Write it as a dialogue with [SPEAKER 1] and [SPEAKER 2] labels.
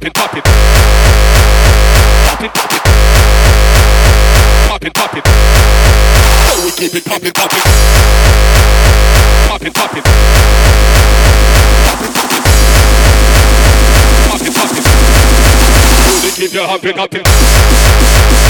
[SPEAKER 1] pop it, pop it, pop it, pop it, pop it, pop it. So we keep it pop it, pop it, pop it, pop it, pop it, pop it, pop it, pop it. So we keep you hopping, hopping.